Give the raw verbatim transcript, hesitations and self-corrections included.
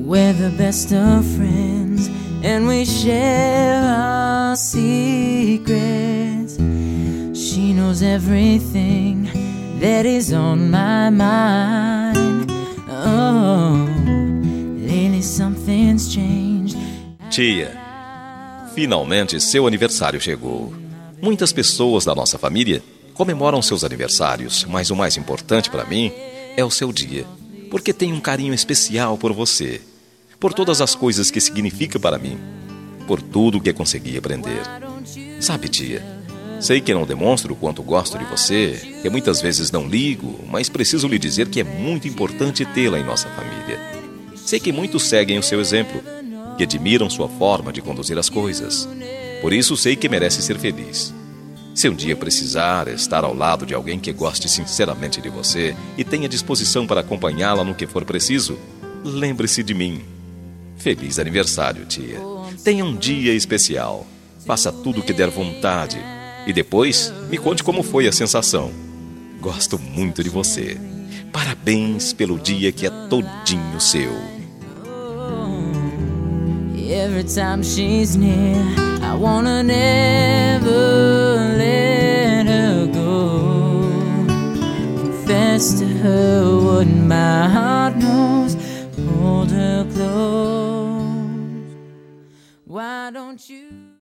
We're the best of friends, and we share our secrets. She knows everything that is on my mind. Oh, lately something's changed. Tia, finalmente seu aniversário chegou. Muitas pessoas da nossa família comemoram seus aniversários, mas o mais importante para mim é o seu dia, porque tenho um carinho especial por você, por todas as coisas que significa para mim, por tudo que consegui aprender. Sabe, tia, sei que não demonstro o quanto gosto de você, que muitas vezes não ligo, mas preciso lhe dizer que é muito importante tê-la em nossa família. Sei que muitos seguem o seu exemplo, que admiram sua forma de conduzir as coisas. Por isso sei que merece ser feliz. Se um dia precisar estar ao lado de alguém que goste sinceramente de você e tenha disposição para acompanhá-la no que for preciso, lembre-se de mim. Feliz aniversário, tia. Tenha um dia especial. Faça tudo o que der vontade. E depois, me conte como foi a sensação. Gosto muito de você. Parabéns pelo dia que é todinho seu. Every time she's near, I wanna never let her go. Confess to her what my heart knows. Hold her close. Why don't you